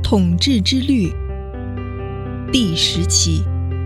统治之律第10期。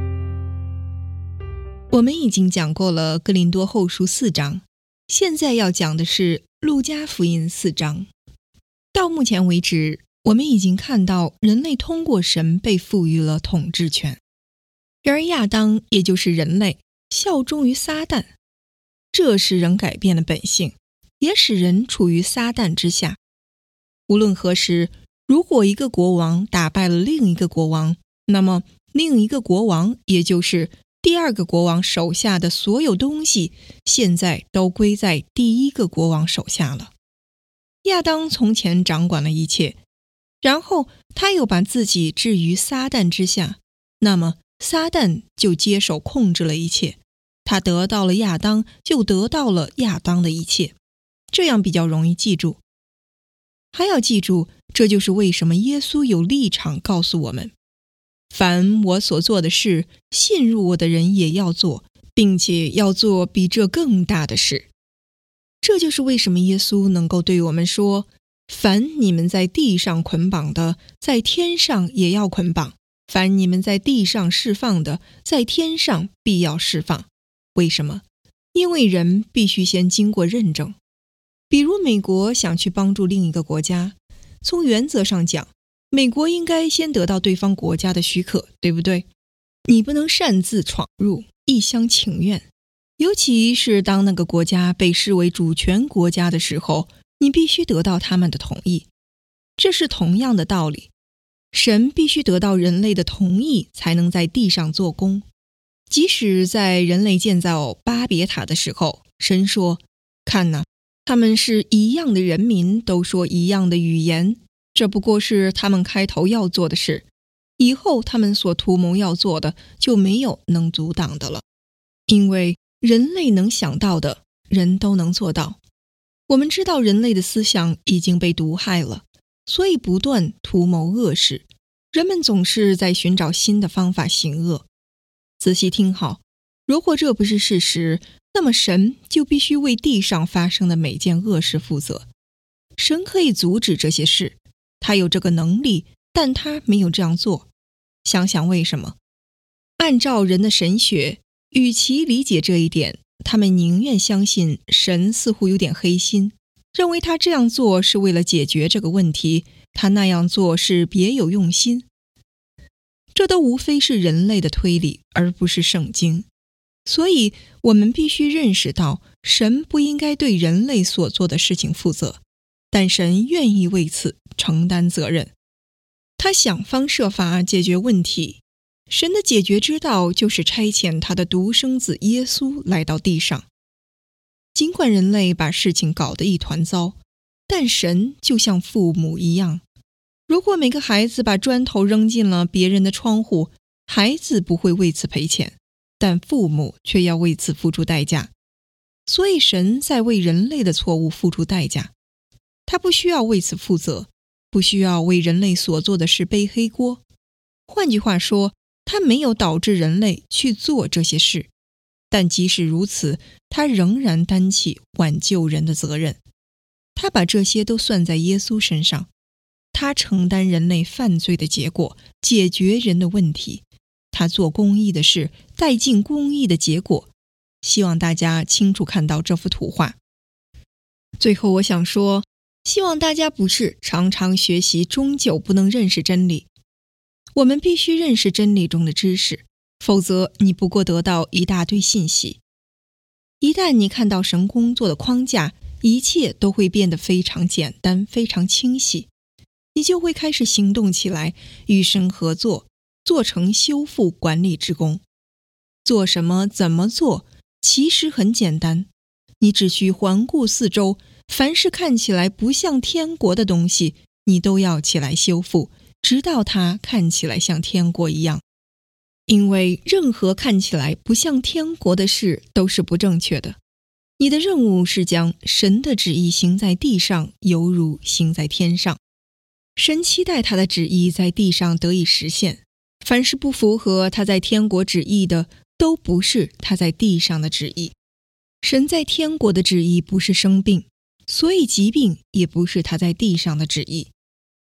我们已经讲过了哥林多后书4章，现在要讲的是路加福音4章。到目前为止，我们已经看到人类通过神被赋予了统治权，然而亚当也就是人类效忠于撒旦，这使人改变了本性，也使人处于撒旦之下。无论何时，如果一个国王打败了另一个国王，那么另一个国王，也就是第二个国王手下的所有东西，现在都归在第一个国王手下了。亚当从前掌管了一切，然后他又把自己置于撒旦之下，那么撒旦就接手控制了一切，他得到了亚当，就得到了亚当的一切，这样比较容易记住。还要记住，这就是为什么耶稣有立场告诉我们，凡我所做的事，信入我的人也要做，并且要做比这更大的事。这就是为什么耶稣能够对我们说，凡你们在地上捆绑的，在天上也要捆绑；凡你们在地上释放的，在天上必要释放。为什么？因为人必须先经过认证。比如美国想去帮助另一个国家，从原则上讲，美国应该先得到对方国家的许可，对不对？你不能擅自闯入，一厢情愿。尤其是当那个国家被视为主权国家的时候，你必须得到他们的同意。这是同样的道理，神必须得到人类的同意才能在地上做工。即使在人类建造巴别塔的时候，神说，看哪，他们是一样的人民，都说一样的语言，这不过是他们开头要做的事，以后他们所图谋要做的就没有能阻挡的了。因为人类能想到的，人都能做到。我们知道人类的思想已经被毒害了，所以不断图谋恶事，人们总是在寻找新的方法行恶。仔细听好，如果这不是事实，那么神就必须为地上发生的每件恶事负责。神可以阻止这些事，他有这个能力，但他没有这样做。想想为什么？按照人的神学，与其理解这一点，他们宁愿相信神似乎有点黑心，认为他这样做是为了解决这个问题，他那样做是别有用心。这都无非是人类的推理，而不是圣经。所以我们必须认识到，神不应该对人类所做的事情负责，但神愿意为此承担责任。他想方设法解决问题，神的解决之道就是差遣他的独生子耶稣来到地上。尽管人类把事情搞得一团糟，但神就像父母一样，如果每个孩子把砖头扔进了别人的窗户，孩子不会为此赔钱，但父母却要为此付出代价。所以神在为人类的错误付出代价，他不需要为此负责，不需要为人类所做的事背黑锅。换句话说，他没有导致人类去做这些事，但即使如此，他仍然担起挽救人的责任。他把这些都算在耶稣身上，他承担人类犯罪的结果，解决人的问题。他做公义的事，带进公义的结果。希望大家清楚看到这幅图画。最后我想说，希望大家不是常常学习，终究不能认识真理。我们必须认识真理中的知识，否则你不过得到一大堆信息。一旦你看到神工作的框架，一切都会变得非常简单，非常清晰。你就会开始行动起来，与神合作，做成修复管理之功。做什么，怎么做，其实很简单。你只需环顾四周，凡是看起来不像天国的东西，你都要起来修复，直到它看起来像天国一样。因为任何看起来不像天国的事都是不正确的。你的任务是将神的旨意行在地上，犹如行在天上。神期待他的旨意在地上得以实现，凡是不符合他在天国旨意的，都不是他在地上的旨意。神在天国的旨意不是生病，所以疾病也不是他在地上的旨意。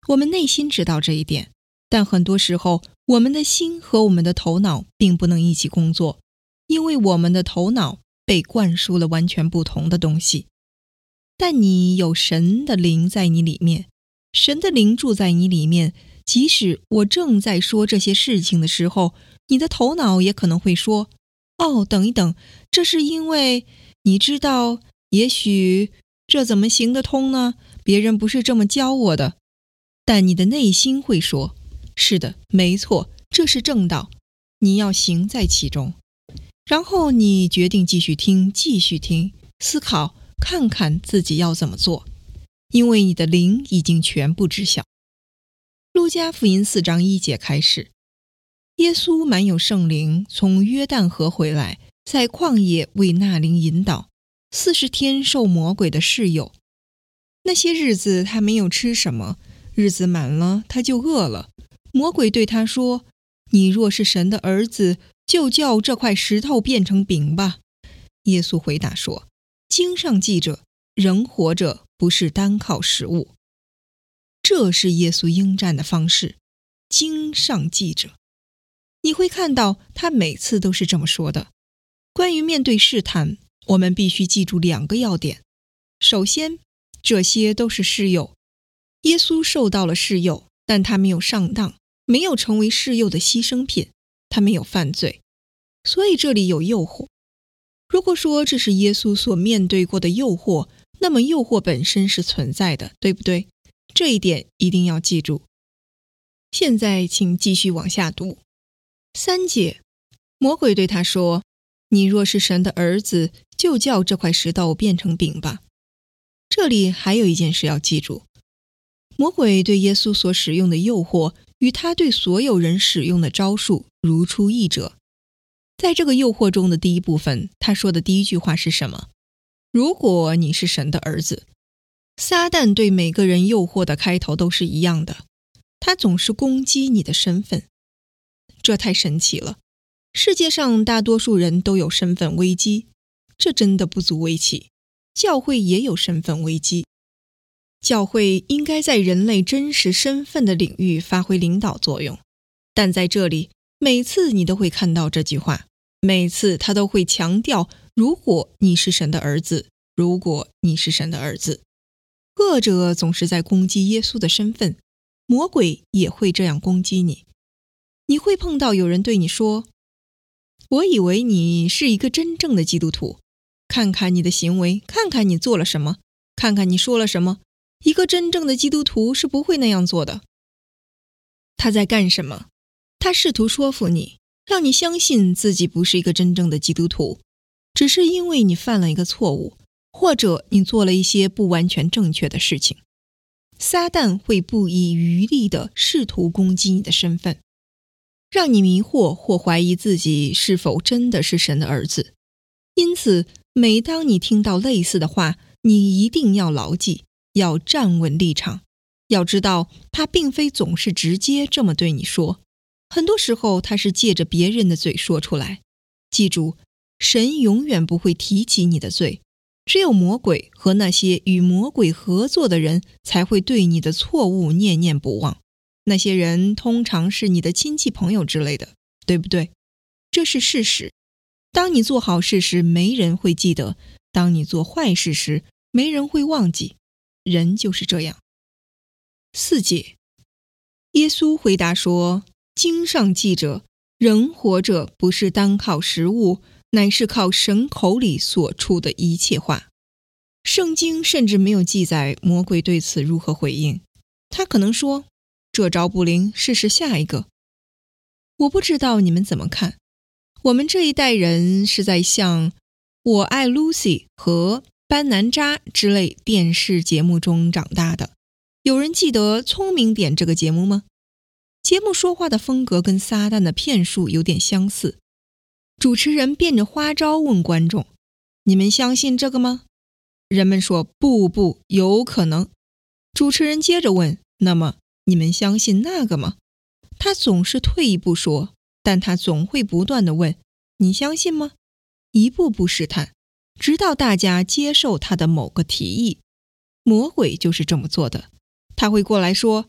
我们内心知道这一点，但很多时候我们的心和我们的头脑并不能一起工作，因为我们的头脑被灌输了完全不同的东西。但你有神的灵在你里面，神的灵住在你里面，即使我正在说这些事情的时候，你的头脑也可能会说，哦，等一等，这是因为你知道，也许这怎么行得通呢？别人不是这么教我的。但你的内心会说，是的，没错，这是正道，你要行在其中。然后你决定继续听，思考，看看自己要怎么做，因为你的灵已经全部知晓。路加福音4章1节开始，耶稣满有圣灵，从约旦河回来，在旷野为那灵引导，40天受魔鬼的试诱。那些日子他没有吃什么，日子满了他就饿了。魔鬼对他说，你若是神的儿子，就叫这块石头变成饼吧。耶稣回答说，经上记着，人活着不是单靠食物。这是耶稣应战的方式，经上记着。你会看到他每次都是这么说的。关于面对试探，我们必须记住2个要点。首先，这些都是试诱。耶稣受到了试诱，但他没有上当，没有成为试诱的牺牲品，他没有犯罪。所以这里有诱惑。如果说这是耶稣所面对过的诱惑，那么诱惑本身是存在的，对不对？这一点一定要记住。现在请继续往下读。3节，魔鬼对他说，你若是神的儿子，就叫这块石头变成饼吧。这里还有一件事要记住，魔鬼对耶稣所使用的诱惑与他对所有人使用的招数如出一辙。在这个诱惑中的第一部分，他说的第一句话是什么？如果你是神的儿子。撒旦对每个人诱惑的开头都是一样的，他总是攻击你的身份。这太神奇了，世界上大多数人都有身份危机，这真的不足为奇。教会也有身份危机。教会应该在人类真实身份的领域发挥领导作用，但在这里，每次你都会看到这句话，每次他都会强调，如果你是神的儿子，如果你是神的儿子。恶者总是在攻击耶稣的身份，魔鬼也会这样攻击你。你会碰到有人对你说，我以为你是一个真正的基督徒，看看你的行为，看看你做了什么，看看你说了什么，一个真正的基督徒是不会那样做的。他在干什么？他试图说服你，让你相信自己不是一个真正的基督徒，只是因为你犯了一个错误，或者你做了一些不完全正确的事情。撒旦会不遗余力地试图攻击你的身份，让你迷惑或怀疑自己是否真的是神的儿子。因此，每当你听到类似的话，你一定要牢记，要站稳立场。要知道，他并非总是直接这么对你说，很多时候他是借着别人的嘴说出来。记住，神永远不会提起你的罪，只有魔鬼和那些与魔鬼合作的人才会对你的错误念念不忘。那些人通常是你的亲戚朋友之类的，对不对？这是事实。当你做好事时，没人会记得；当你做坏事时，没人会忘记。人就是这样。4节，耶稣回答说，经上记着，人活着不是单靠食物，乃是靠神口里所出的一切话。圣经甚至没有记载魔鬼对此如何回应。他可能说，这招不灵，试试下一个。我不知道你们怎么看，我们这一代人是在像我爱 Lucy 和班南扎之类电视节目中长大的。有人记得聪明点这个节目吗？节目说话的风格跟撒旦的骗术有点相似。主持人变着花招问观众，你们相信这个吗？人们说不，有可能。主持人接着问，那么你们相信那个吗？他总是退一步说，但他总会不断地问，你相信吗？一步步试探，直到大家接受他的某个提议。魔鬼就是这么做的，他会过来说，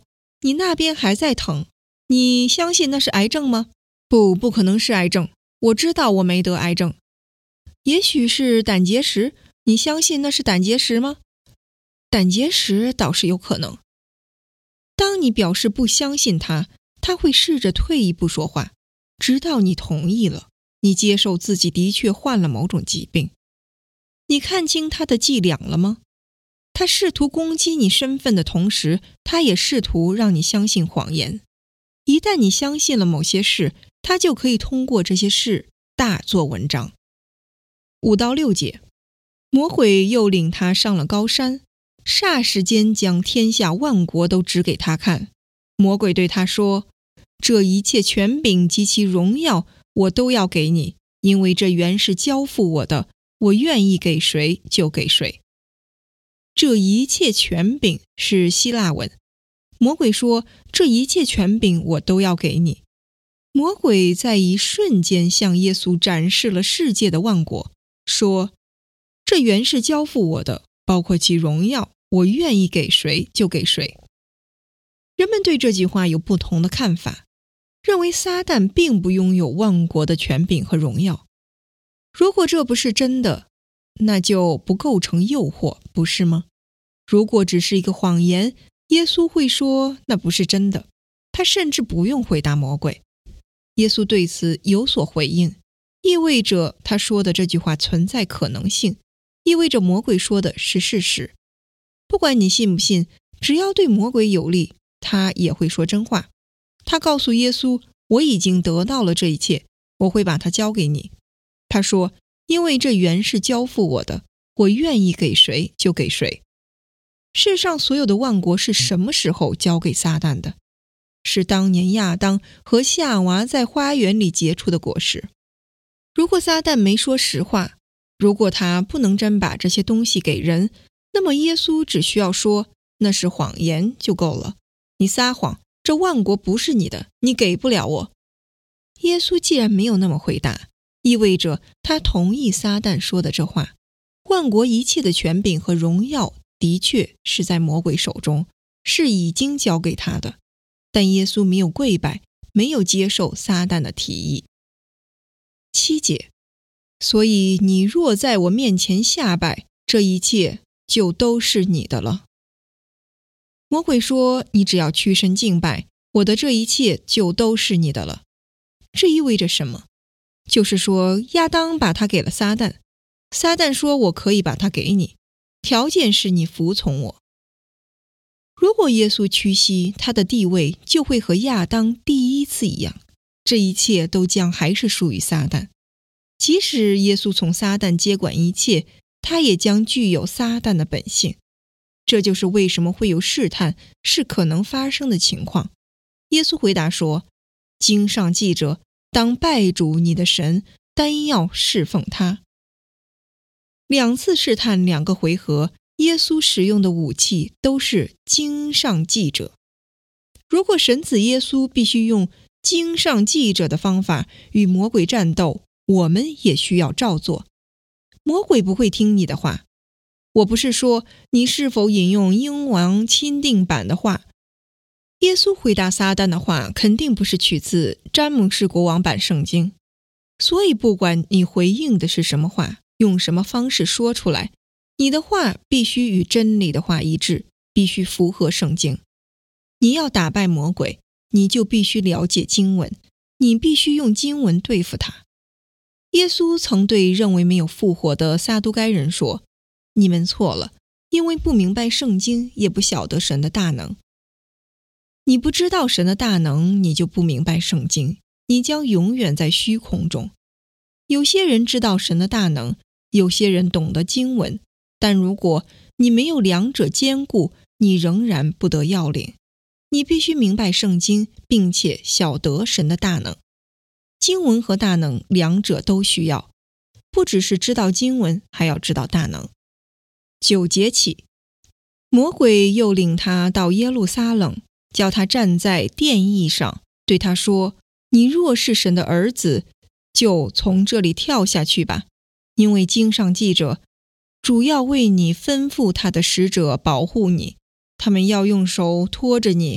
你那边还在疼，你相信那是癌症吗？不可能是癌症，我知道我没得癌症。也许是胆结石，你相信那是胆结石吗？胆结石倒是有可能。当你表示不相信他，他会试着退一步说话，直到你同意了，你接受自己的确患了某种疾病。你看清他的伎俩了吗？他试图攻击你身份的同时，他也试图让你相信谎言。一旦你相信了某些事，他就可以通过这些事大做文章。5到6节，魔鬼又领他上了高山，霎时间将天下万国都指给他看。魔鬼对他说：这一切权柄及其荣耀我都要给你，因为这原是交付我的，我愿意给谁就给谁。这一切权柄是希腊文。魔鬼说：这一切权柄我都要给你。魔鬼在一瞬间向耶稣展示了世界的万国，说：这原是交付我的，包括其荣耀，我愿意给谁就给谁。人们对这句话有不同的看法，认为撒旦并不拥有万国的权柄和荣耀。如果这不是真的，那就不构成诱惑，不是吗？如果只是一个谎言，耶稣会说那不是真的，他甚至不用回答魔鬼。耶稣对此有所回应，意味着他说的这句话存在可能性，意味着魔鬼说的是事实。不管你信不信，只要对魔鬼有利，他也会说真话。他告诉耶稣：我已经得到了这一切，我会把它交给你。他说：因为这原是交付我的，我愿意给谁就给谁。世上所有的万国是什么时候交给撒旦的？是当年亚当和夏娃在花园里结出的果实。如果撒旦没说实话，如果他不能真把这些东西给人，那么耶稣只需要说那是谎言就够了。你撒谎，这万国不是你的，你给不了我。耶稣既然没有那么回答，意味着他同意撒旦说的这话。万国一切的权柄和荣耀的确是在魔鬼手中，是已经交给他的。但耶稣没有跪拜，没有接受撒旦的提议。7节，所以你若在我面前下拜，这一切就都是你的了。魔鬼说，你只要屈身敬拜，我的这一切就都是你的了。这意味着什么？就是说亚当把它给了撒旦，撒旦说我可以把它给你，条件是你服从我。如果耶稣屈膝，他的地位就会和亚当第一次一样，这一切都将还是属于撒旦。即使耶稣从撒旦接管一切，他也将具有撒旦的本性。这就是为什么会有试探是可能发生的情况。耶稣回答说：经上记着，当拜主你的神，单要侍奉他。2次试探2个回合，耶稣使用的武器都是经上记着。如果神子耶稣必须用经上记着的方法与魔鬼战斗，我们也需要照做。魔鬼不会听你的话。我不是说你是否引用英王钦定版的话。耶稣回答撒旦的话肯定不是取自詹姆士国王版圣经。所以不管你回应的是什么话，用什么方式说出来，你的话必须与真理的话一致，必须符合圣经。你要打败魔鬼，你就必须了解经文，你必须用经文对付他。耶稣曾对认为没有复活的撒都该人说：你们错了，因为不明白圣经，也不晓得神的大能。你不知道神的大能，你就不明白圣经，你将永远在虚空中。有些人知道神的大能，有些人懂得经文，但如果你没有两者兼顾，你仍然不得要领。你必须明白圣经，并且晓得神的大能。经文和大能两者都需要，不只是知道经文，还要知道大能。9节起，魔鬼又领他到耶路撒冷，叫他站在殿役上，对他说：你若是神的儿子，就从这里跳下去吧，因为经上记着，主要为你吩咐他的使者保护你，他们要用手托着你，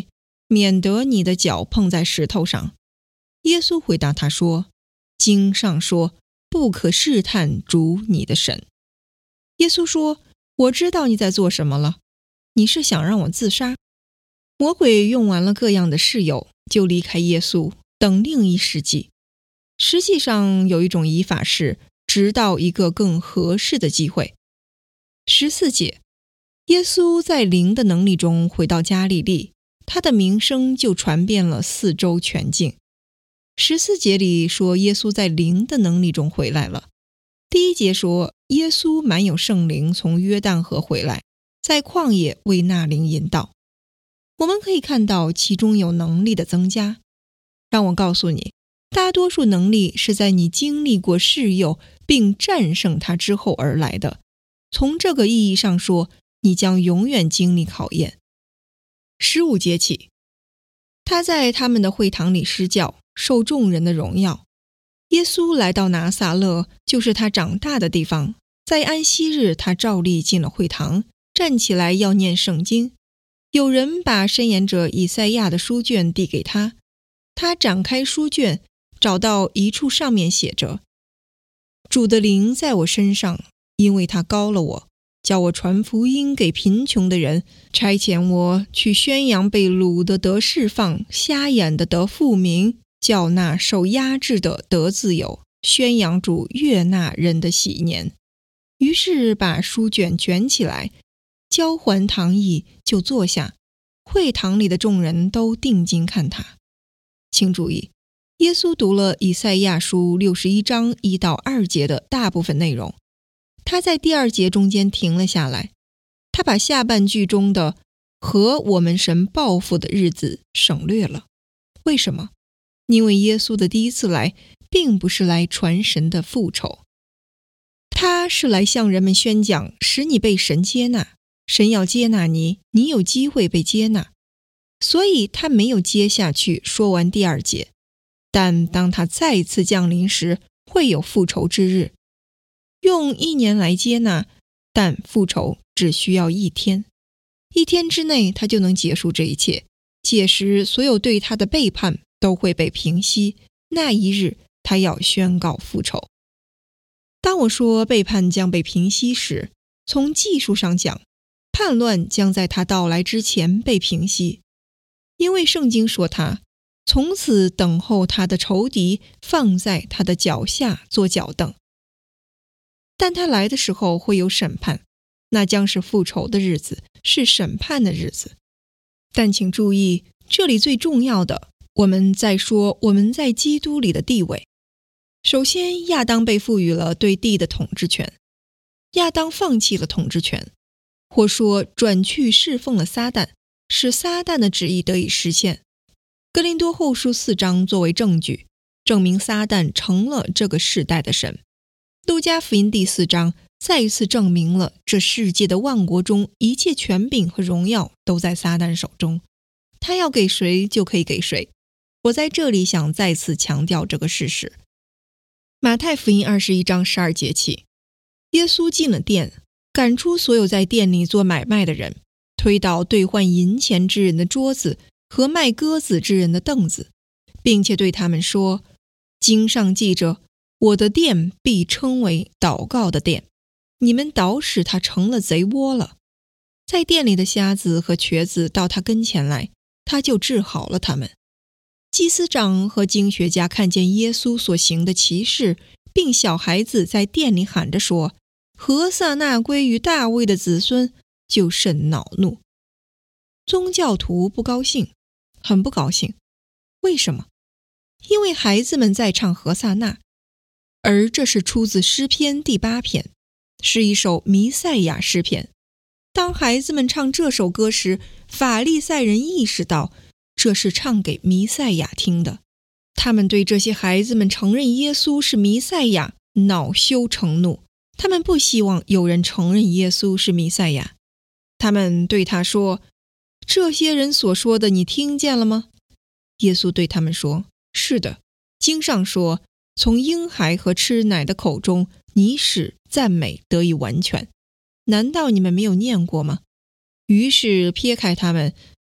免得你的脚碰在石头上。”耶稣回答他说：“经上说，不可试探主你的神。”耶稣说：“我知道你在做什么了，你是想让我自杀。”魔鬼用完了各样的事由，就离开耶稣，等另一时机。实际上有一种疑法是，直到一个更合适的机会。14节，耶稣在灵的能力中回到加利利，他的名声就传遍了四周全境。14节里说耶稣在灵的能力中回来了。第1节说耶稣满有圣灵从约旦河回来，在旷野为那灵引导。我们可以看到其中有能力的增加。让我告诉你，大多数能力是在你经历过试诱并战胜它之后而来的。从这个意义上说，你将永远经历考验。15节起，他在他们的会堂里施教，受众人的荣耀。耶稣来到拿撒勒，就是他长大的地方。在安息日，他照例进了会堂，站起来要念圣经。有人把申言者以赛亚的书卷递给他，他展开书卷，找到一处上面写着：“主的灵在我身上，因为他膏了我，叫我传福音给贫穷的人，差遣我去宣扬被掳的得释放，瞎眼的得复明，叫那受压制的得自由，宣扬主悦纳人的喜年。”于是把书卷卷起来，交还堂役，就坐下。会堂里的众人都定睛看他。请注意，耶稣读了以赛亚书61章1到2节的大部分内容。他在第2节中间停了下来，他把下半句中的和我们神报复的日子省略了。为什么？因为耶稣的第一次来并不是来传神的复仇，他是来向人们宣讲，使你被神接纳，神要接纳你，你有机会被接纳。所以他没有接下去说完第2节，但当他再次降临时，会有复仇之日。用1年来接纳，但复仇只需要1天。1天之内他就能结束这一切，届时所有对他的背叛都会被平息，那一日他要宣告复仇。当我说背叛将被平息时，从技术上讲，叛乱将在他到来之前被平息，因为圣经说他从此等候他的仇敌放在他的脚下做脚凳。但他来的时候会有审判，那将是复仇的日子，是审判的日子。但请注意，这里最重要的，我们在说我们在基督里的地位。首先，亚当被赋予了对地的统治权，亚当放弃了统治权，或说转去侍奉了撒旦，使撒旦的旨意得以实现。哥林多后书4章作为证据，证明撒旦成了这个世代的神。路加福音第4章再一次证明了这世界的万国中一切权柄和荣耀都在撒旦手中，他要给谁就可以给谁。我在这里想再次强调这个事实。马太福音21章12节起，耶稣进了殿，赶出所有在店里做买卖的人，推倒兑换银钱之人的桌子和卖鸽子之人的凳子，并且对他们说：“经上记着，我的殿必称为祷告的殿，你们倒使他成了贼窝了。”在店里的瞎子和瘸子到他跟前来，他就治好了他们。祭司长和经学家看见耶稣所行的奇事，并小孩子在店里喊着说：“何撒那归于大卫的子孙”，就甚恼怒。宗教徒不高兴，很不高兴。为什么？因为孩子们在唱何撒那，而这是出自诗篇第8篇，是一首弥赛亚诗篇。当孩子们唱这首歌时，法利赛人意识到这是唱给弥赛亚听的。他们对这些孩子们承认耶稣是弥赛亚恼羞成怒，他们不希望有人承认耶稣是弥赛亚。他们对他说：“这些人所说的你听见了吗？”耶稣对他们说：“是的，经上说，从婴孩和吃奶的口中，你使赞美得以完全。难道你们没有念过吗？”于是撇开他们，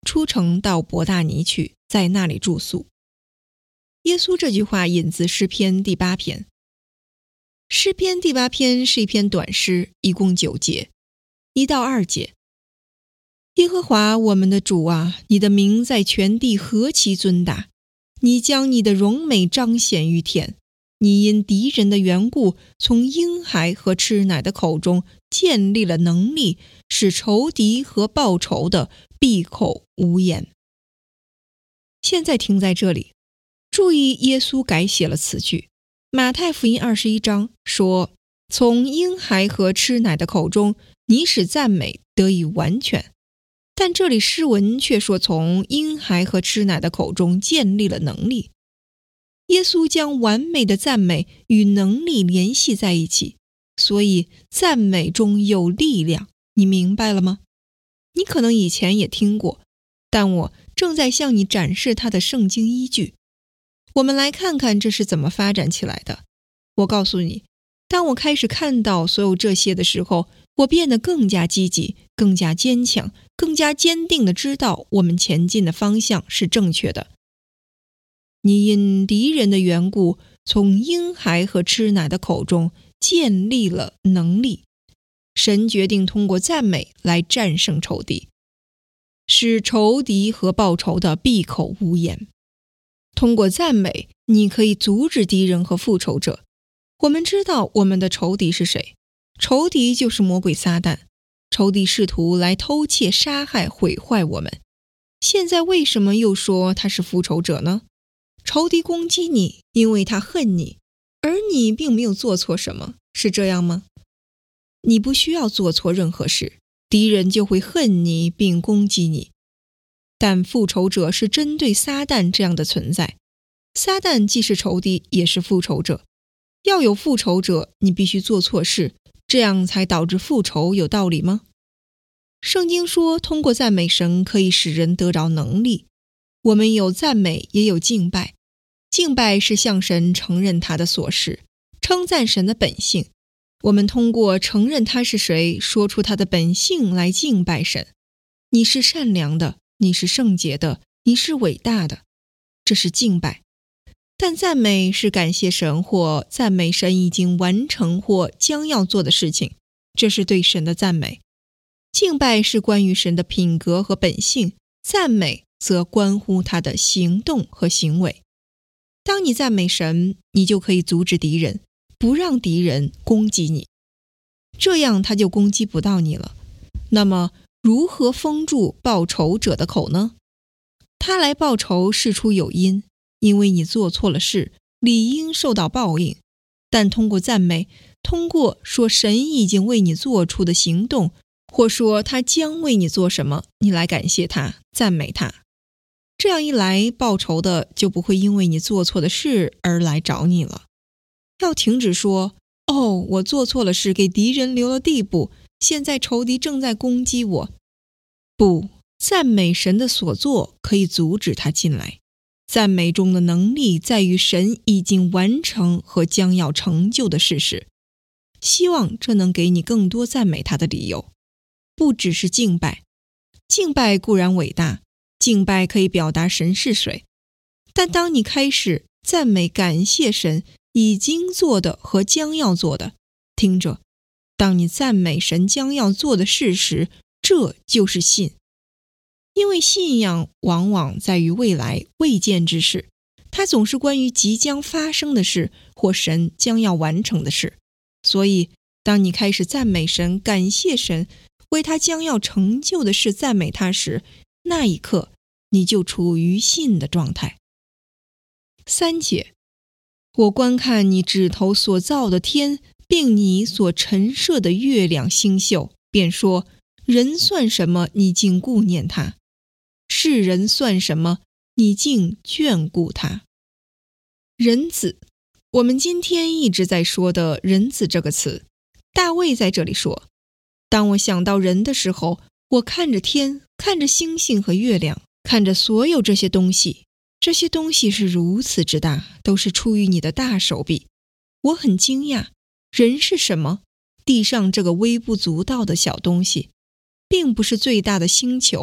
出城到伯大尼去，在那里住宿。耶稣这句话引自诗篇第8篇。诗篇第8篇是一篇短诗，一共9节，1到2节。耶和华我们的主啊，你的名在全地何其尊大！你将你的荣美彰显于天，你因敌人的缘故，从婴孩和吃奶的口中建立了能力，使仇敌和报仇的闭口无言。现在停在这里，注意耶稣改写了词句。马太福音21章说，从婴孩和吃奶的口中，你使赞美得以完全。但这里诗文却说从婴孩和吃奶的口中建立了能力。耶稣将完美的赞美与能力联系在一起，所以赞美中有力量，你明白了吗？你可能以前也听过，但我正在向你展示它的圣经依据。我们来看看这是怎么发展起来的。我告诉你，当我开始看到所有这些的时候，我变得更加积极，更加坚强，更加坚定地知道我们前进的方向是正确的。你因敌人的缘故，从婴孩和吃奶的口中建立了能力。神决定通过赞美来战胜仇敌，使仇敌和报仇的闭口无言。通过赞美，你可以阻止敌人和复仇者。我们知道我们的仇敌是谁，仇敌就是魔鬼撒旦。仇敌试图来偷窃、杀害、毁坏我们。现在为什么又说他是复仇者呢？仇敌攻击你，因为他恨你，而你并没有做错什么，是这样吗？你不需要做错任何事，敌人就会恨你并攻击你。但复仇者是针对撒旦这样的存在，撒旦既是仇敌，也是复仇者。要有复仇者，你必须做错事，这样才导致复仇，有道理吗？圣经说，通过赞美神可以使人得着能力。我们有赞美，也有敬拜。敬拜是向神承认他的所是，称赞神的本性。我们通过承认他是谁，说出他的本性来敬拜神。你是善良的，你是圣洁的，你是伟大的，这是敬拜。但赞美是感谢神或赞美神已经完成或将要做的事情，这是对神的赞美。敬拜是关于神的品格和本性，赞美则关乎他的行动和行为。当你赞美神，你就可以阻止敌人，不让敌人攻击你，这样他就攻击不到你了。那么如何封住报仇者的口呢？他来报仇事出有因，因为你做错了事，理应受到报应。但通过赞美，通过说神已经为你做出的行动，或说他将为你做什么，你来感谢他，赞美他。这样一来，报仇的就不会因为你做错的事而来找你了。要停止说，我做错了事，给敌人留了地步，现在仇敌正在攻击我。不，赞美神的所做可以阻止他进来。赞美中的能力在于神已经完成和将要成就的事实。希望这能给你更多赞美他的理由。不只是敬拜，敬拜固然伟大，敬拜可以表达神是谁，但当你开始赞美感谢神已经做的和将要做的，听着，当你赞美神将要做的事时，这就是信。因为信仰往往在于未来未见之事，它总是关于即将发生的事或神将要完成的事。所以当你开始赞美神、感谢神，为他将要成就的事赞美他时，那一刻你就处于信的状态。3节，我观看你指头所造的天，并你所陈设的月亮星宿，便说，人算什么，你竟顾念他；世人算什么，你竟眷顾他。人子，我们今天一直在说的人子这个词，大卫在这里说，当我想到人的时候，我看着天，看着星星和月亮，看着所有这些东西，这些东西是如此之大，都是出于你的大手臂。我很惊讶，人是什么？地上这个微不足道的小东西，并不是最大的星球，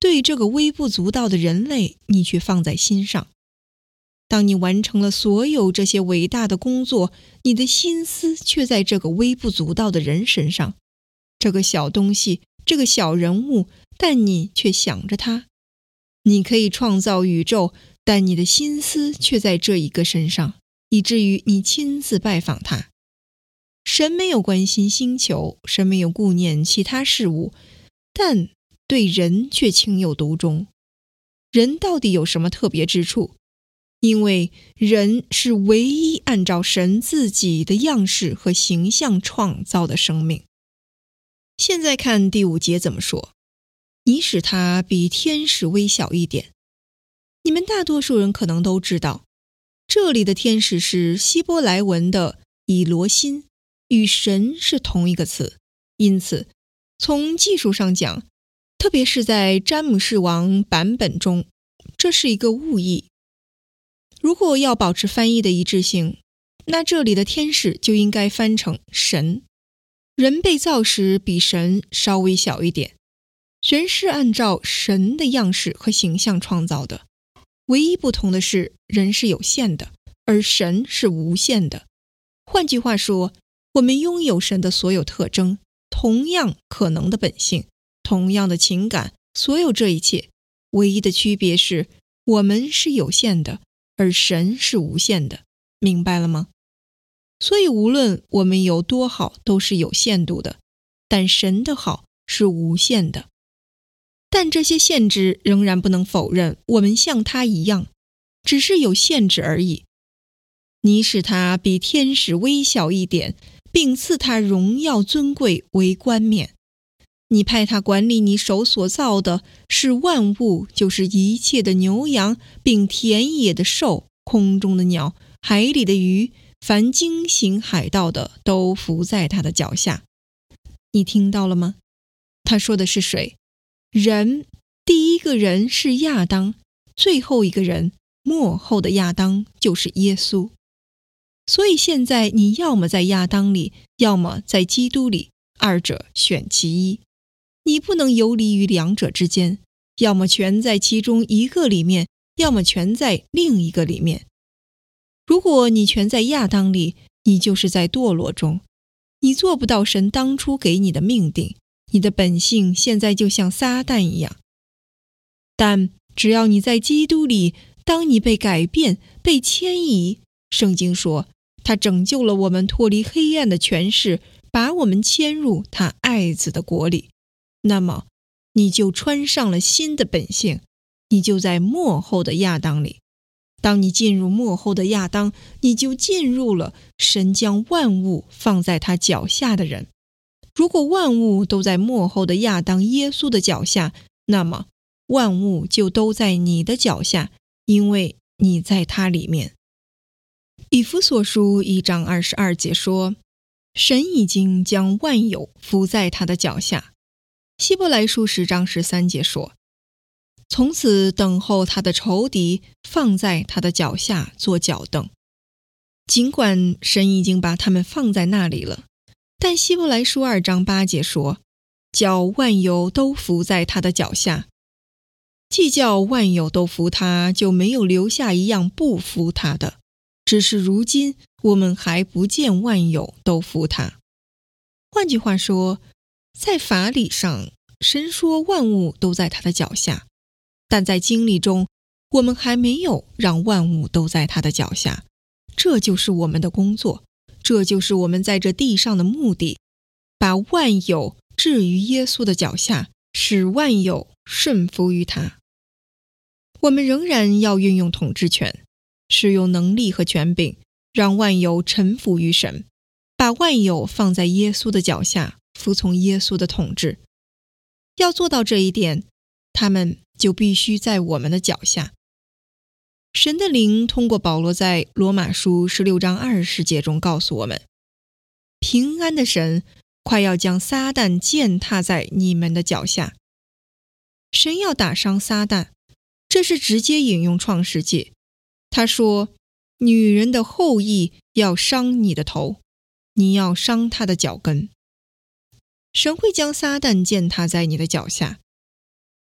对这个微不足道的人类，你却放在心上。当你完成了所有这些伟大的工作，你的心思却在这个微不足道的人身上。这个小东西，这个小人物，但你却想着他。你可以创造宇宙，但你的心思却在这一个身上，以至于你亲自拜访他。神没有关心星球，神没有顾念其他事物，但对人却情有独钟。人到底有什么特别之处？因为人是唯一按照神自己的样式和形象创造的生命。现在看第5节怎么说，你使他比天使微小一点。你们大多数人可能都知道，这里的天使是希伯来文的以罗辛，与神是同一个词。因此从技术上讲，特别是在詹姆士王版本中，这是一个误译。如果要保持翻译的一致性，那这里的天使就应该翻成神。人被造时比神稍微小一点，人是按照神的样式和形象创造的，唯一不同的是人是有限的，而神是无限的。换句话说，我们拥有神的所有特征，同样可能的本性，同样的情感，所有这一切，唯一的区别是我们是有限的，而神是无限的。明白了吗？所以无论我们有多好，都是有限度的，但神的好是无限的。但这些限制仍然不能否认我们像他一样，只是有限制而已。你使他比天使微小一点，并赐他荣耀尊贵为冠冕。你派他管理你手所造的，是万物，就是一切的牛羊，并田野的兽，空中的鸟，海里的鱼，凡经行海道的都伏在他的脚下。你听到了吗？他说的是谁？人。第一个人是亚当，最后一个人，末后的亚当，就是耶稣。所以现在你要么在亚当里，要么在基督里，二者选其一。你不能游离于两者之间，要么全在其中一个里面，要么全在另一个里面。如果你全在亚当里，你就是在堕落中，你做不到神当初给你的命定，你的本性现在就像撒旦一样。但只要你在基督里，当你被改变，被迁移，圣经说他拯救了我们脱离黑暗的权势，把我们迁入他爱子的国里，那么你就穿上了新的本性，你就在末后的亚当里。当你进入末后的亚当，你就进入了神将万物放在他脚下的人。如果万物都在末后的亚当耶稣的脚下，那么万物就都在你的脚下，因为你在他里面。以弗所书1章22节说，神已经将万有伏在他的脚下。希伯来书10章13节说，从此等候他的仇敌放在他的脚下做脚凳。尽管神已经把他们放在那里了，但希伯来书2章8节说，叫万有都伏在他的脚下。既叫万有都服他，就没有留下一样不服他的，只是如今我们还不见万有都服他。换句话说，在法理上，神说万物都在他的脚下，但在经历中，我们还没有让万物都在他的脚下。这就是我们的工作，这就是我们在这地上的目的，把万有置于耶稣的脚下，使万有顺服于他。我们仍然要运用统治权，使用能力和权柄，让万有臣服于神，把万有放在耶稣的脚下，服从耶稣的统治。要做到这一点，他们就必须在我们的脚下。神的灵通过保罗在罗马书16章20节中告诉我们，平安的神快要将撒旦践踏在你们的脚下。神要打伤撒旦，这是直接引用创世纪。他说，女人的后裔要伤你的头，你要伤她的脚跟。神会将撒旦践踏在你的脚下。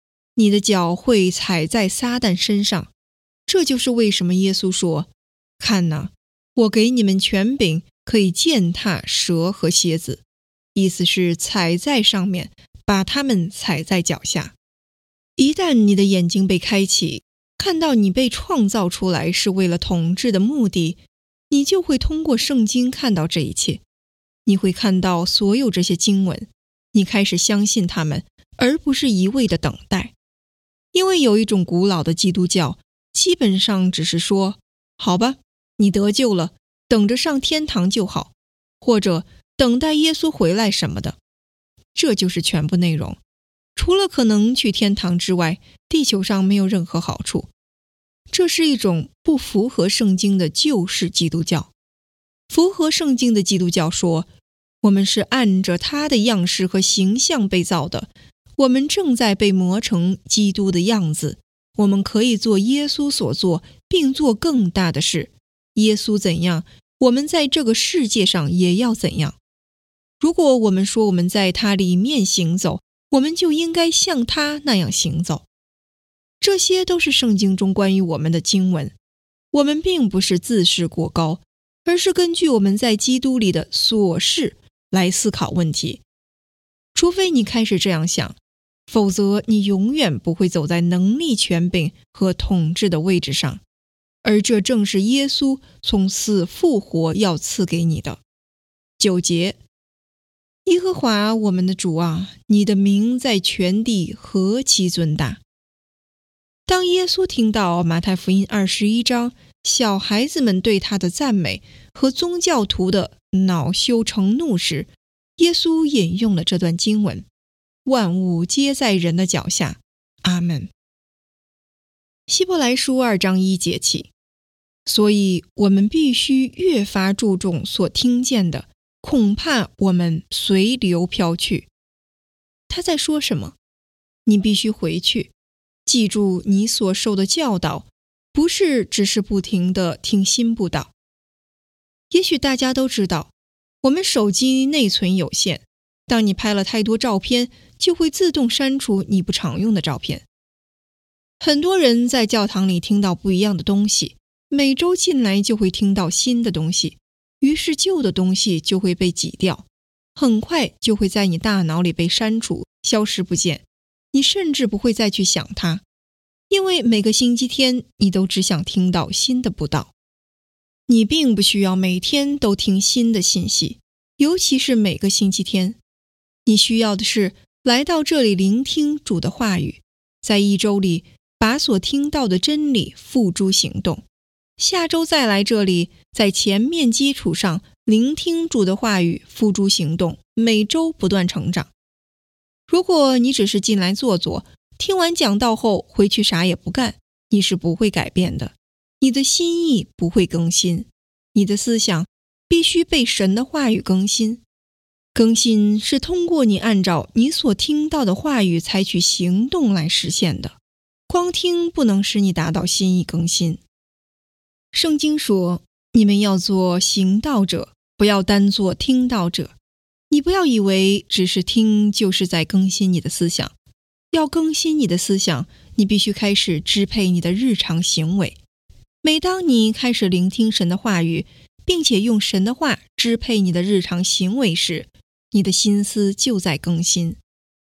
你的脚会踩在撒旦身上。这就是为什么耶稣说，看哪，我给你们权柄，可以践踏蛇和蝎子，意思是踩在上面，把它们踩在脚下。一旦你的眼睛被开启，看到你被创造出来是为了统治的目的，你就会通过圣经看到这一切。你会看到所有这些经文，你开始相信它们，而不是一味的等待。因为有一种古老的基督教，基本上只是说，好吧，你得救了，等着上天堂就好，或者等待耶稣回来什么的。这就是全部内容。除了可能去天堂之外，地球上没有任何好处。这是一种不符合圣经的旧式基督教。符合圣经的基督教说，我们是按着他的样式和形象被造的，我们正在被磨成基督的样子，我们可以做耶稣所做，并做更大的事。耶稣怎样，我们在这个世界上也要怎样。如果我们说我们在他里面行走，我们就应该像他那样行走。这些都是圣经中关于我们的经文。我们并不是自视过高，而是根据我们在基督里的所事来思考问题。除非你开始这样想，否则你永远不会走在能力、权柄和统治的位置上，而这正是耶稣从死复活要赐给你的。9节，耶和华我们的主啊，你的名在全地何其尊大。当耶稣听到马太福音21章小孩子们对他的赞美和宗教徒的恼羞成怒时，耶稣引用了这段经文，万物皆在人的脚下。阿们。希伯来书2章1节起，所以我们必须越发注重所听见的，恐怕我们随流飘去。他在说什么？你必须回去，记住你所受的教导，不是只是不停地听新布道。也许大家都知道，我们手机内存有限，当你拍了太多照片，就会自动删除你不常用的照片。很多人在教堂里听到不一样的东西，每周进来就会听到新的东西，于是旧的东西就会被挤掉，很快就会在你大脑里被删除，消失不见。你甚至不会再去想它，因为每个星期天你都只想听到新的布道。你并不需要每天都听新的信息，尤其是每个星期天。你需要的是来到这里聆听主的话语，在一周里把所听到的真理付诸行动，下周再来这里，在前面基础上聆听主的话语，付诸行动，每周不断成长。如果你只是进来坐坐，听完讲道后回去啥也不干，你是不会改变的，你的心意不会更新，你的思想必须被神的话语更新。更新是通过你按照你所听到的话语采取行动来实现的，光听不能使你达到心意更新。圣经说，你们要做行道者，不要单做听道者。你不要以为只是听就是在更新你的思想，要更新你的思想，你必须开始支配你的日常行为。每当你开始聆听神的话语，并且用神的话支配你的日常行为时，你的心思就在更新。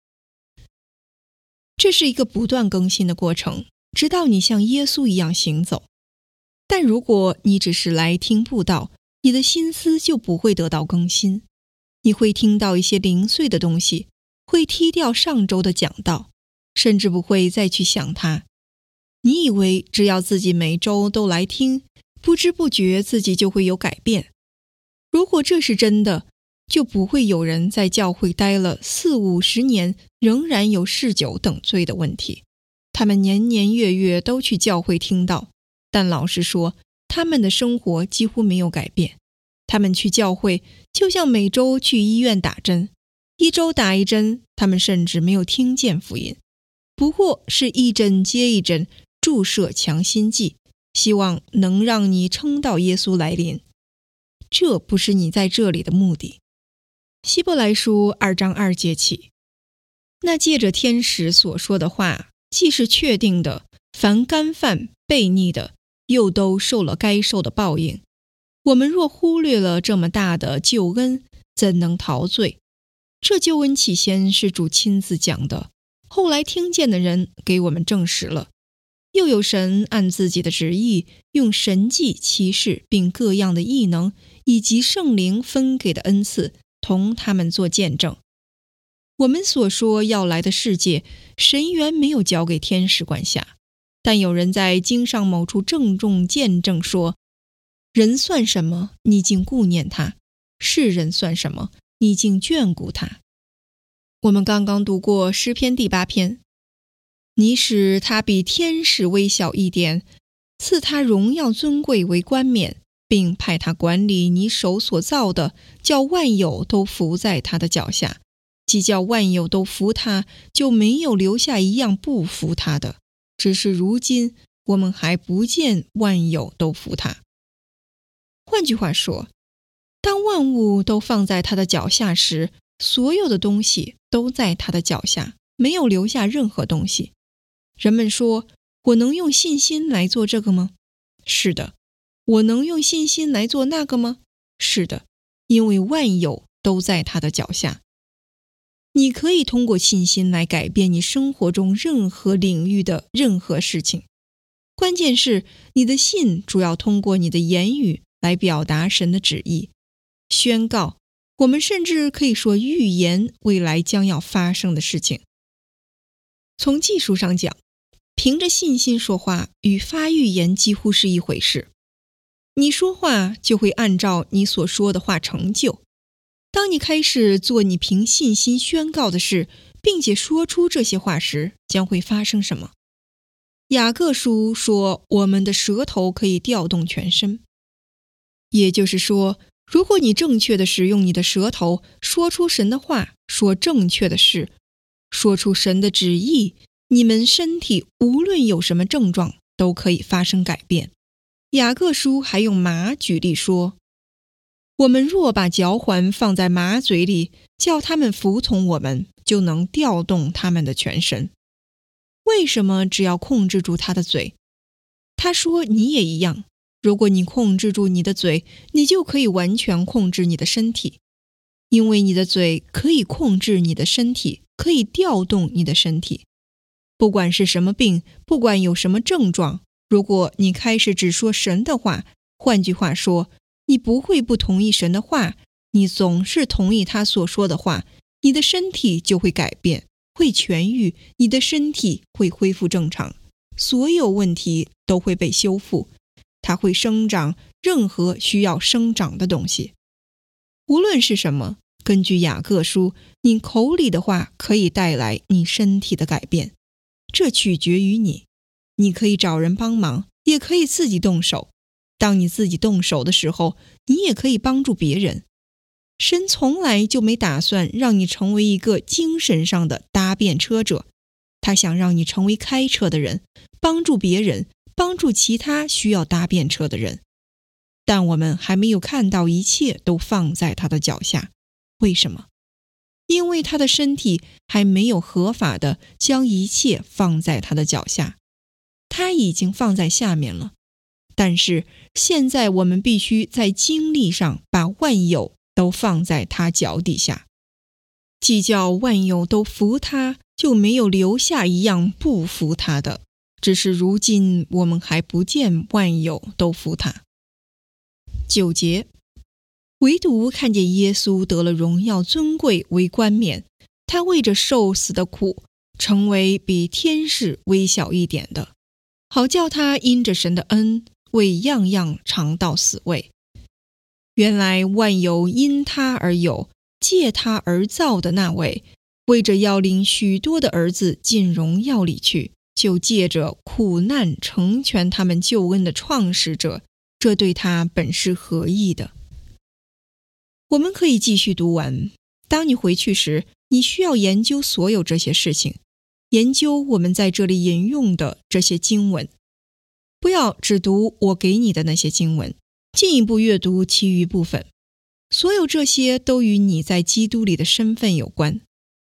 这是一个不断更新的过程，直到你像耶稣一样行走。但如果你只是来听布道，你的心思就不会得到更新。你会听到一些零碎的东西，会踢掉上周的讲道，甚至不会再去想它。你以为只要自己每周都来听，不知不觉自己就会有改变。如果这是真的，就不会有人在教会待了40-50年，仍然有嗜酒等罪的问题。他们年年月月都去教会听道，但老实说，他们的生活几乎没有改变。他们去教会就像每周去医院打针，一周打一针，他们甚至没有听见福音，不过是一针接一针注射强心剂，希望能让你撑到耶稣来临。这不是你在这里的目的。希伯来书2章2节起，那借着天使所说的话， 既是确定的，凡干犯悖逆的，又都受了该受的报应。我们若忽略了这么大的救恩，怎能逃罪？这救恩起先是主亲自讲的，后来听见的人给我们证实了。又有神按自己的旨意，用神迹奇事并各样的异能，以及圣灵分给的恩赐，同他们做见证。我们所说要来的世界，神原没有交给天使管辖，但有人在经上某处郑重见证说：人算什么，你竟顾念他；世人算什么，你竟眷顾他。我们刚刚读过诗篇第8篇，你使他比天使微小一点，赐他荣耀尊贵为冠冕，并派他管理你手所造的，叫万有都服在他的脚下。既叫万有都服他，就没有留下一样不服他的。只是如今我们还不见万有都服他。换句话说，当万物都放在他的脚下时，所有的东西都在他的脚下，没有留下任何东西。人们说，我能用信心来做这个吗？是的。我能用信心来做那个吗？是的，因为万有都在他的脚下。你可以通过信心来改变你生活中任何领域的任何事情。关键是你的信主要通过你的言语来表达神的旨意，宣告，我们甚至可以说预言未来将要发生的事情。从技术上讲，凭着信心说话与发预言几乎是一回事。你说话就会按照你所说的话成就。当你开始做你凭信心宣告的事，并且说出这些话时，将会发生什么？雅各书说，我们的舌头可以调动全身。也就是说，如果你正确地使用你的舌头，说出神的话，说正确的事，说出神的旨意，你们身体无论有什么症状，都可以发生改变。雅各书还用马举例说，我们若把脚环放在马嘴里，叫他们服从我们，就能调动他们的全身。为什么只要控制住他的嘴？他说你也一样，如果你控制住你的嘴，你就可以完全控制你的身体，因为你的嘴可以控制你的身体，可以调动你的身体。不管是什么病，不管有什么症状，如果你开始只说神的话，换句话说，你不会不同意神的话，你总是同意他所说的话，你的身体就会改变，会痊愈，你的身体会恢复正常，所有问题都会被修复，它会生长任何需要生长的东西。无论是什么，根据雅各书，你口里的话可以带来你身体的改变，这取决于你。你可以找人帮忙，也可以自己动手。当你自己动手的时候，你也可以帮助别人。神从来就没打算让你成为一个精神上的搭便车者，他想让你成为开车的人，帮助别人，帮助其他需要搭便车的人。但我们还没有看到一切都放在他的脚下。为什么？因为他的身体还没有合法的将一切放在他的脚下，他已经放在下面了。但是现在我们必须在经历上把万有都放在他脚底下。既叫万有都服他，就没有留下一样不服他的。只是如今我们还不见万有都服他。9节，唯独看见耶稣得了荣耀尊贵为冠冕，他为着受死的苦，成为比天使微小一点的，好叫他因着神的恩，为样样尝到死味。原来万有因他而有，借他而造的那位，为着要领许多的儿子进荣耀里去，就借着苦难成全他们救恩的创始者，这对他本是合意的。我们可以继续读完。当你回去时，你需要研究所有这些事情，研究我们在这里引用的这些经文。不要只读我给你的那些经文，进一步阅读其余部分。所有这些都与你在基督里的身份有关。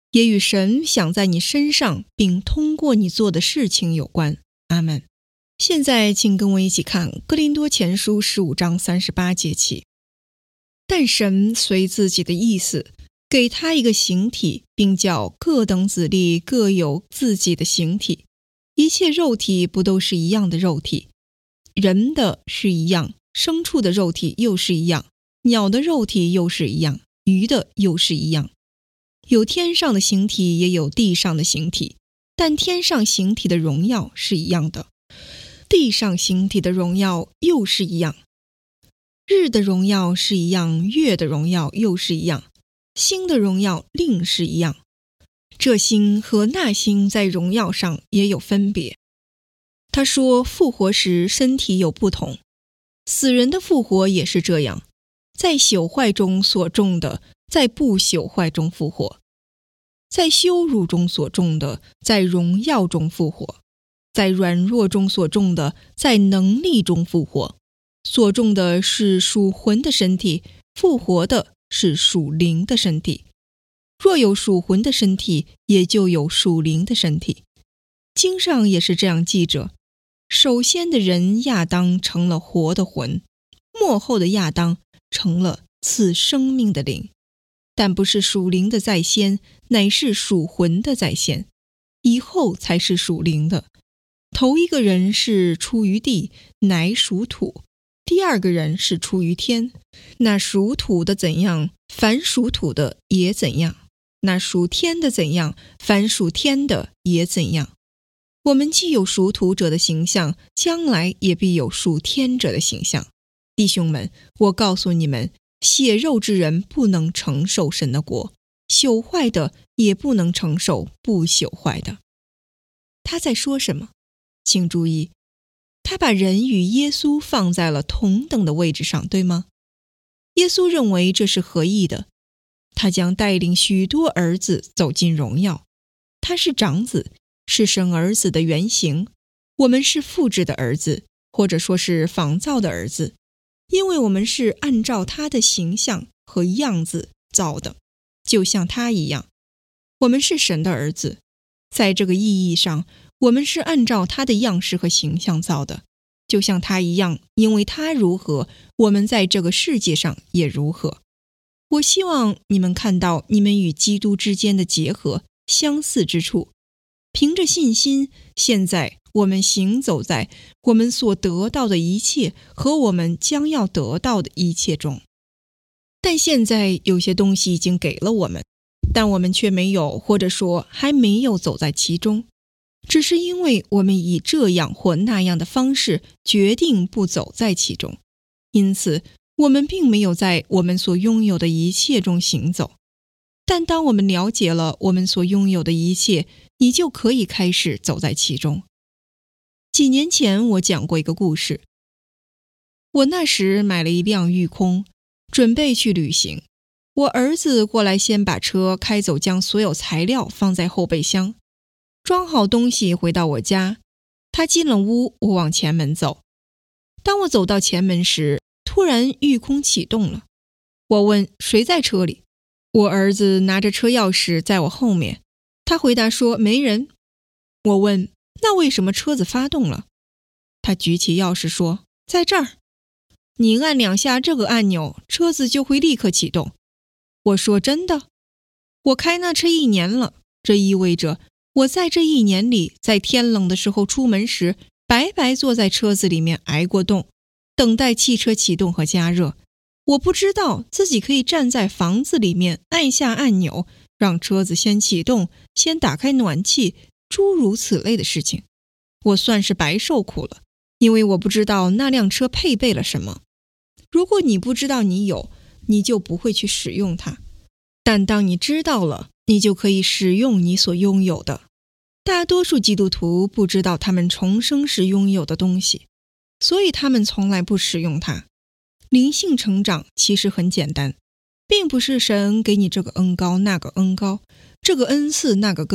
也与神想在你身上并通过你做的事情有关。阿们。现在请跟我一起看哥林多前书15章38节起。但神随自己的意思给他一个形体，并叫各等子粒各有自己的形体。一切肉体不都是一样的肉体？人的是一样，牲畜的肉体又是一样，鸟的肉体又是一样，鱼的又是一样。有天上的形体，也有地上的形体，但天上形体的荣耀是一样的，地上形体的荣耀又是一样。日的荣耀是一样，月的荣耀又是一样，星的荣耀另是一样。这星和那星在荣耀上也有分别。他说复活时身体有不同，死人的复活也是这样，在朽坏中所种的，在不朽坏中复活；在羞辱中所种的，在荣耀中复活；在软弱中所种的，在能力中复活。所种的是属魂的身体，复活的是属灵的身体。若有属魂的身体，也就有属灵的身体。经上也是这样记着：首先的人亚当成了活的魂，末后的亚当成了赐生命的灵。但不是属灵的在先，乃是属魂的在先，以后才是属灵的。头一个人是出于地，乃属土；第二个人是出于天。那属土的怎样，凡属土的也怎样；那属天的怎样，凡属天的也怎样。我们既有属土者的形象，将来也必有属天者的形象。弟兄们，我告诉你们，血肉之人不能承受神的国，朽坏的也不能承受不朽坏的。他在说什么？请注意，他把人与耶稣放在了同等的位置上，对吗？耶稣认为这是合意的，他将带领许多儿子走进荣耀。他是长子，是生儿子的原型。我们是复制的儿子，或者说是仿造的儿子，因为我们是按照他的形象和样子造的，就像他一样。我们是神的儿子，在这个意义上，我们是按照他的样式和形象造的，就像他一样，因为他如何，我们在这个世界上也如何。我希望你们看到你们与基督之间的结合、相似之处。凭着信心，现在我们行走在我们所得到的一切和我们将要得到的一切中。但现在有些东西已经给了我们，但我们却没有，或者说还没有走在其中，只是因为我们以这样或那样的方式决定不走在其中，因此我们并没有在我们所拥有的一切中行走。但当我们了解了我们所拥有的一切，你就可以开始走在其中。几年前我讲过一个故事，我那时买了一辆御空，准备去旅行。我儿子过来先把车开走，将所有材料放在后备箱，装好东西回到我家。他进了屋，我往前门走。当我走到前门时，突然御空启动了。我问谁在车里，我儿子拿着车钥匙在我后面。他回答说没人。我问那为什么车子发动了？他举起钥匙说在这儿，你按2下这个按钮，车子就会立刻启动。我说真的？我开那车1年了，这意味着我在这1年里，在天冷的时候出门时，白白坐在车子里面挨过冻，等待汽车启动和加热。我不知道自己可以站在房子里面按下按钮，让车子先启动，先打开暖气，诸如此类的事情。我算是白受苦了，因为我不知道那辆车配备了什么。如果你不知道你有，你就不会去使用它。但当你知道了，你就可以使用你所拥有的。大多数基督徒不知道他们重生时拥有的东西，所以他们从来不使用它。灵性成长其实很简单，并不是神给你这个恩膏那个恩膏，这个恩赐那个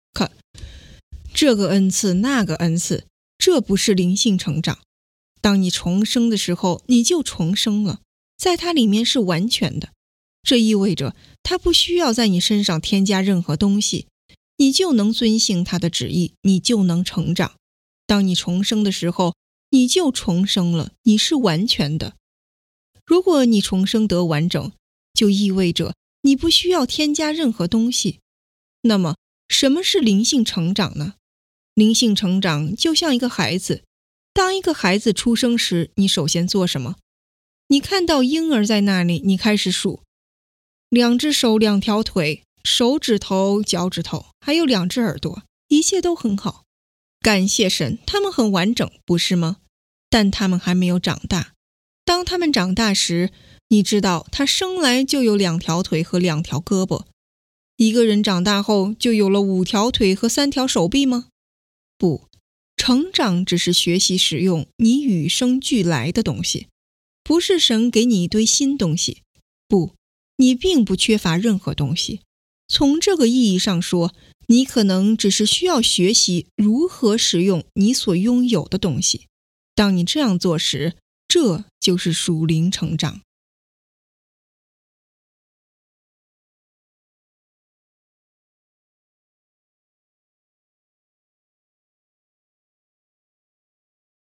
恩赐，这不是灵性成长。当你重生的时候，你就重生了，在它里面是完全的。 这意味着他不需要在你身上添加任何东西，你就能遵行他的旨意，你就能成长。当你重生的时候，你就重生了，你是完全的。如果你重生得完整，就意味着你不需要添加任何东西。那么，什么是灵性成长呢？灵性成长就像一个孩子，当一个孩子出生时，你首先做什么？你看到婴儿在那里，你开始数，2只手，2条腿，手指头、脚趾头，还有2只耳朵，一切都很好。感谢神，他们很完整，不是吗？但他们还没有长大。当他们长大时，你知道他生来就有2条腿和2条胳膊。一个人长大后就有了5条腿和3条手臂吗？不，成长只是学习使用你与生俱来的东西，不是神给你一堆新东西。不，你并不缺乏任何东西。从这个意义上说，你可能只是需要学习如何使用你所拥有的东西。当你这样做时，这就是属灵成长。